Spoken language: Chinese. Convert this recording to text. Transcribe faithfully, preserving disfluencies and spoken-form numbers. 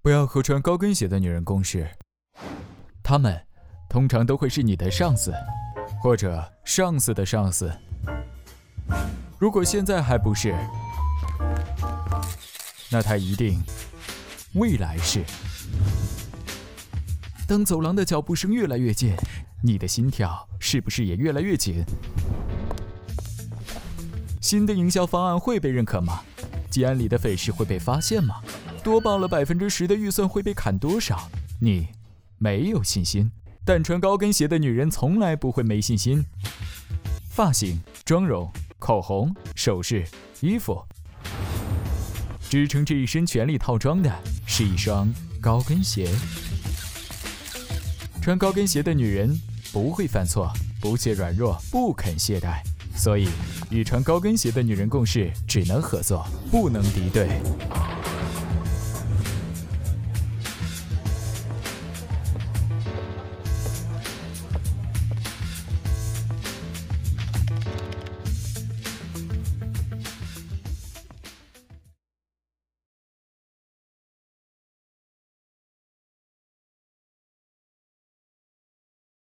不要和穿高跟鞋的女人共事，她们通常都会是你的上司，或者上司的上司。如果现在还不是，那她一定未来是。当走廊的脚步声越来越近，你的心跳是不是也越来越紧？新的营销方案会被认可吗？基安里的匪事会被发现吗？多报了百分之十的预算会被砍多少？你没有信心，但穿高跟鞋的女人从来不会没信心。发型、妆容、口红、首饰、衣服，支撑这一身全力套装的是一双高跟鞋。穿高跟鞋的女人不会犯错，不怯软弱，不肯懈怠。所以，与穿高跟鞋的女人共事，只能合作，不能敌对。